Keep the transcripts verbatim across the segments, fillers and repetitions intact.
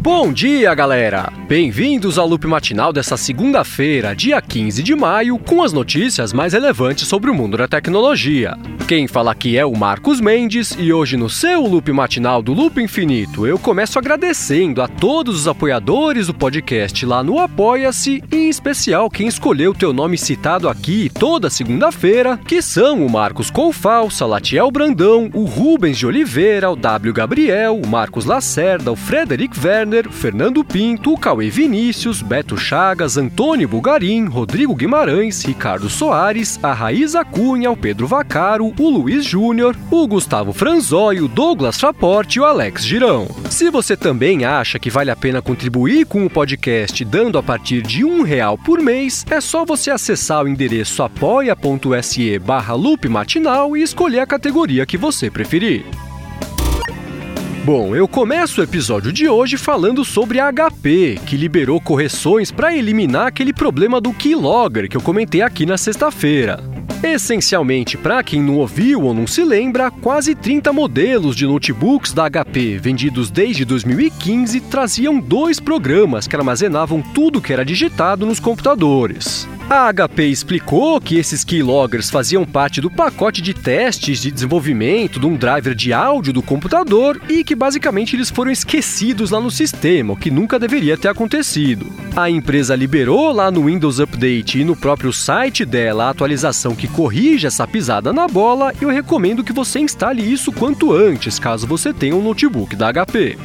Bom dia, galera! Bem-vindos ao Loop Matinal dessa segunda-feira, dia quinze de maio, com as notícias mais relevantes sobre o mundo da tecnologia. Quem fala aqui é o Marcos Mendes e hoje no seu Loop Matinal do Loop Infinito eu começo agradecendo a todos os apoiadores do podcast lá no Apoia-se e em especial quem escolheu o teu nome citado aqui toda segunda-feira, que são o Marcos Confal, Salatiel Brandão, o Rubens de Oliveira, o W. Gabriel, o Marcos Lacerda, o Frederic Werner, Fernando Pinto, o Cauê Vinícius, Beto Chagas, Antônio Bugarim, Rodrigo Guimarães, Ricardo Soares, a Raíza Cunha, o Pedro Vacaro, o Luiz Júnior, o Gustavo Franzói, o Douglas Chaporte e o Alex Girão. Se você também acha que vale a pena contribuir com o podcast dando a partir de um real por mês, é só você acessar o endereço apoia.se barra Loop Matinal e escolher a categoria que você preferir. Bom, eu começo o episódio de hoje falando sobre a H P, que liberou correções para eliminar aquele problema do keylogger que eu comentei aqui na sexta-feira. Essencialmente, para quem não ouviu ou não se lembra, quase trinta modelos de notebooks da H P vendidos desde dois mil e quinze traziam dois programas que armazenavam tudo que era digitado nos computadores. A H P explicou que esses keyloggers faziam parte do pacote de testes de desenvolvimento de um driver de áudio do computador e que basicamente eles foram esquecidos lá no sistema, o que nunca deveria ter acontecido. A empresa liberou lá no Windows Update e no próprio site dela a atualização que corrige essa pisada na bola e eu recomendo que você instale isso quanto antes, caso você tenha um notebook da H P.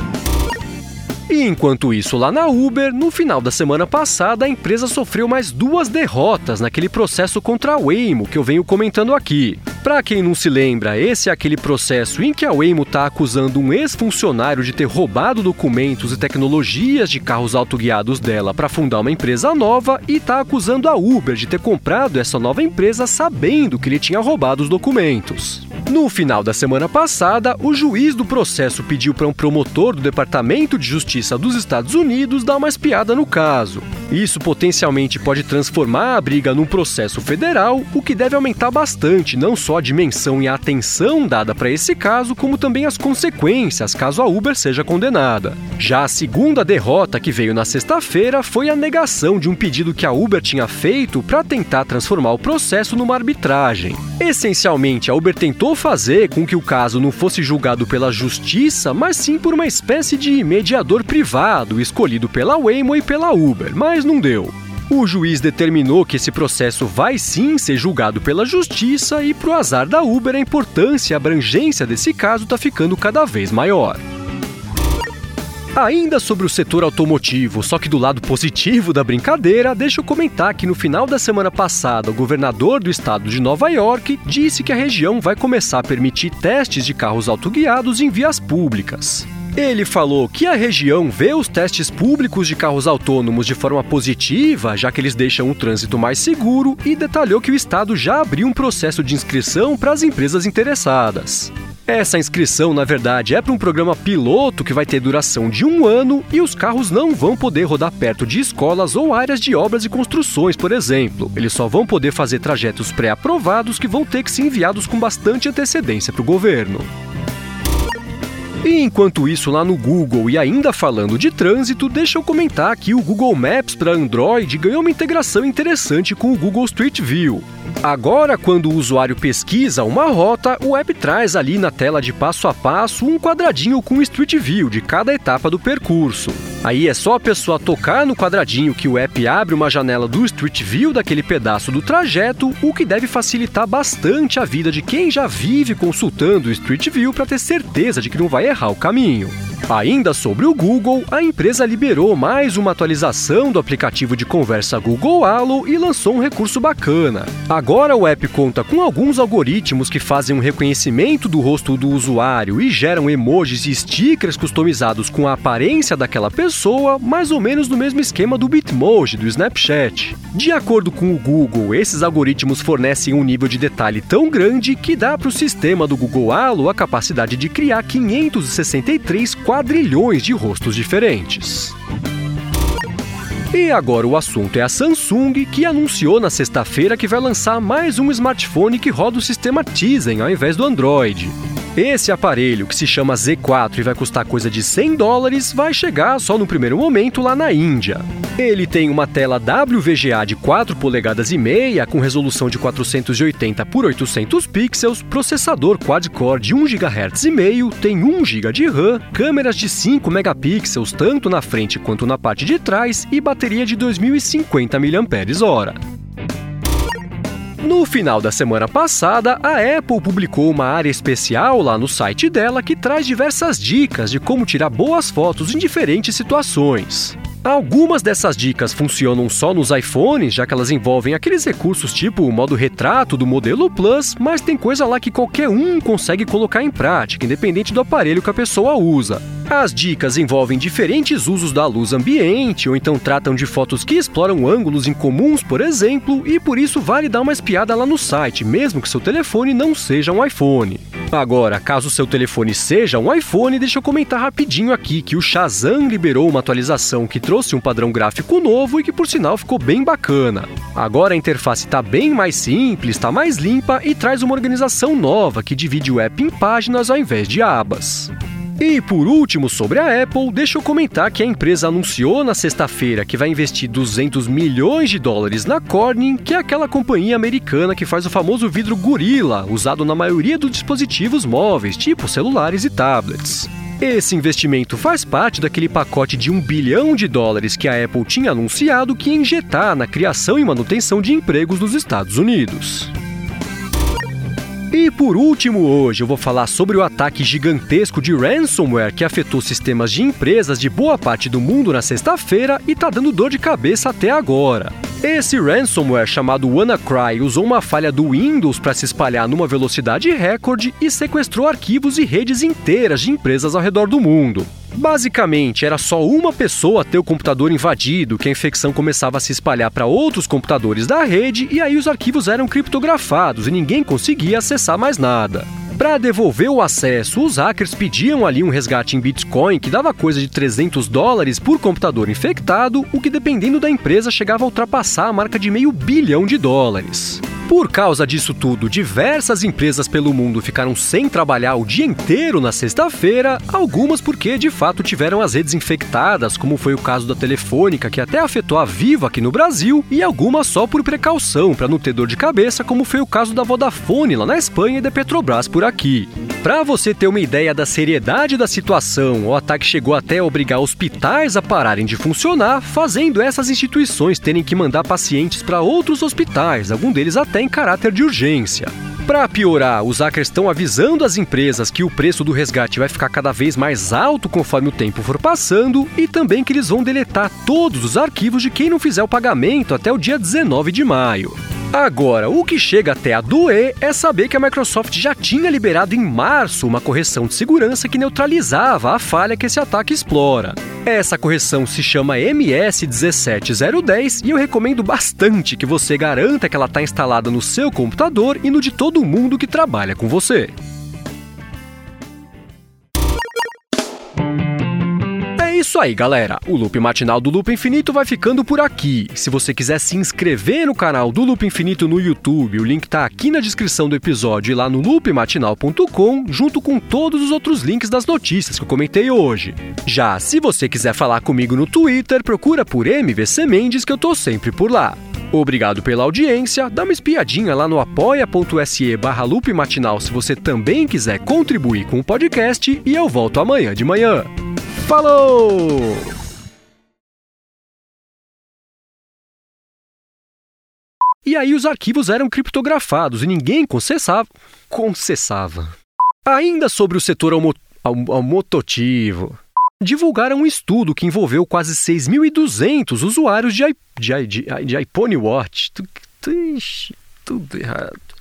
E enquanto isso, lá na Uber, no final da semana passada, a empresa sofreu mais duas derrotas naquele processo contra a Waymo que eu venho comentando aqui. Para quem não se lembra, esse é aquele processo em que a Waymo está acusando um ex-funcionário de ter roubado documentos e tecnologias de carros autoguiados dela para fundar uma empresa nova e está acusando a Uber de ter comprado essa nova empresa sabendo que ele tinha roubado os documentos. No final da semana passada, o juiz do processo pediu para um promotor do Departamento de Justiça dos Estados Unidos dar uma espiada no caso. Isso potencialmente pode transformar a briga num processo federal, o que deve aumentar bastante não só a dimensão e a atenção dada para esse caso, como também as consequências caso a Uber seja condenada. Já a segunda derrota que veio na sexta-feira foi a negação de um pedido que a Uber tinha feito para tentar transformar o processo numa arbitragem. Essencialmente, a Uber tentou fazer com que o caso não fosse julgado pela justiça, mas sim por uma espécie de mediador privado escolhido pela Waymo e pela Uber, mas não deu. O juiz determinou que esse processo vai sim ser julgado pela justiça e, pro azar da Uber, a importância e a abrangência desse caso está ficando cada vez maior. Ainda sobre o setor automotivo, só que do lado positivo da brincadeira, deixa eu comentar que no final da semana passada, o governador do estado de Nova York disse que a região vai começar a permitir testes de carros autoguiados em vias públicas. Ele falou que a região vê os testes públicos de carros autônomos de forma positiva, já que eles deixam o trânsito mais seguro, e detalhou que o estado já abriu um processo de inscrição para as empresas interessadas. Essa inscrição, na verdade, é para um programa piloto que vai ter duração de um ano e os carros não vão poder rodar perto de escolas ou áreas de obras e construções, por exemplo. Eles só vão poder fazer trajetos pré-aprovados que vão ter que ser enviados com bastante antecedência para o governo. E enquanto isso, lá no Google, e ainda falando de trânsito, deixa eu comentar que o Google Maps para Android ganhou uma integração interessante com o Google Street View. Agora, quando o usuário pesquisa uma rota, o app traz ali na tela de passo a passo um quadradinho com Street View de cada etapa do percurso. Aí é só a pessoa tocar no quadradinho que o app abre uma janela do Street View daquele pedaço do trajeto, o que deve facilitar bastante a vida de quem já vive consultando o Street View para ter certeza de que não vai errar o caminho. Ainda sobre o Google, a empresa liberou mais uma atualização do aplicativo de conversa Google Halo e lançou um recurso bacana. Agora o app conta com alguns algoritmos que fazem um reconhecimento do rosto do usuário e geram emojis e stickers customizados com a aparência daquela pessoa, mais ou menos no mesmo esquema do Bitmoji do Snapchat. De acordo com o Google, esses algoritmos fornecem um nível de detalhe tão grande que dá para o sistema do Google Halo a capacidade de criar quinhentos e sessenta e três quadrilhões de rostos diferentes. E agora o assunto é a Samsung, que anunciou na sexta-feira que vai lançar mais um smartphone que roda o sistema Tizen ao invés do Android. Esse aparelho, que se chama Z quatro e vai custar coisa de cem dólares, vai chegar só no primeiro momento lá na Índia. Ele tem uma tela W V G A de quatro polegadas e meia, com resolução de quatrocentos e oitenta por oitocentos pixels, processador quad-core de um gigahertz e meio, tem um gigabyte de RAM, câmeras de cinco megapixels tanto na frente quanto na parte de trás e bateria de dois mil e cinquenta miliampères-hora. No final da semana passada, a Apple publicou uma área especial lá no site dela que traz diversas dicas de como tirar boas fotos em diferentes situações. Algumas dessas dicas funcionam só nos iPhones, já que elas envolvem aqueles recursos tipo o modo retrato do modelo Plus, mas tem coisa lá que qualquer um consegue colocar em prática, independente do aparelho que a pessoa usa. As dicas envolvem diferentes usos da luz ambiente, ou então tratam de fotos que exploram ângulos incomuns, por exemplo, e por isso vale dar uma espiada lá no site, mesmo que seu telefone não seja um iPhone. Agora, caso seu telefone seja um iPhone, deixa eu comentar rapidinho aqui que o Shazam liberou uma atualização que trouxe um padrão gráfico novo e que, por sinal, ficou bem bacana. Agora a interface está bem mais simples, está mais limpa e traz uma organização nova que divide o app em páginas ao invés de abas. E por último, sobre a Apple, deixa eu comentar que a empresa anunciou na sexta-feira que vai investir duzentos milhões de dólares na Corning, que é aquela companhia americana que faz o famoso vidro Gorilla, usado na maioria dos dispositivos móveis, tipo celulares e tablets. Esse investimento faz parte daquele pacote de um bilhão de dólares que a Apple tinha anunciado que ia injetar na criação e manutenção de empregos nos Estados Unidos. E por último, hoje eu vou falar sobre o ataque gigantesco de ransomware que afetou sistemas de empresas de boa parte do mundo na sexta-feira e tá dando dor de cabeça até agora. Esse ransomware chamado WannaCry usou uma falha do Windows para se espalhar numa velocidade recorde e sequestrou arquivos e redes inteiras de empresas ao redor do mundo. Basicamente, era só uma pessoa ter o computador invadido que a infecção começava a se espalhar para outros computadores da rede e aí os arquivos eram criptografados e ninguém conseguia acessar mais nada. Para devolver o acesso, os hackers pediam ali um resgate em Bitcoin que dava coisa de trezentos dólares por computador infectado, o que dependendo da empresa chegava a ultrapassar a marca de meio bilhão de dólares. Por causa disso tudo, diversas empresas pelo mundo ficaram sem trabalhar o dia inteiro na sexta-feira, algumas porque de fato tiveram as redes infectadas, como foi o caso da Telefônica, que até afetou a Vivo aqui no Brasil, e algumas só por precaução, para não ter dor de cabeça, como foi o caso da Vodafone lá na Espanha e da Petrobras por aqui. Para você ter uma ideia da seriedade da situação, o ataque chegou até a obrigar hospitais a pararem de funcionar, fazendo essas instituições terem que mandar pacientes para outros hospitais, algum deles até em caráter de urgência. Para piorar, os hackers estão avisando as empresas que o preço do resgate vai ficar cada vez mais alto conforme o tempo for passando e também que eles vão deletar todos os arquivos de quem não fizer o pagamento até o dia dezenove de maio. Agora, o que chega até a doer é saber que a Microsoft já tinha liberado em março uma correção de segurança que neutralizava a falha que esse ataque explora. Essa correção se chama M S um sete zero um zero e eu recomendo bastante que você garanta que ela está instalada no seu computador e no de todo mundo que trabalha com você. É isso aí, galera. O Loop Matinal do Loop Infinito vai ficando por aqui. Se você quiser se inscrever no canal do Loop Infinito no YouTube, o link tá aqui na descrição do episódio e lá no loop matinal ponto com, junto com todos os outros links das notícias que eu comentei hoje. Já se você quiser falar comigo no Twitter, procura por M V C Mendes que eu tô sempre por lá. Obrigado pela audiência, dá uma espiadinha lá no apoia.se barra Loop Matinal se você também quiser contribuir com o podcast e eu volto amanhã de manhã. Falou! E aí os arquivos eram criptografados e ninguém concessava... concessava. Ainda sobre o setor aumo... automotivo, divulgaram um estudo que envolveu quase seis mil e duzentos usuários de, I... de, I... de, I... de iPhone Watch. Tudo errado.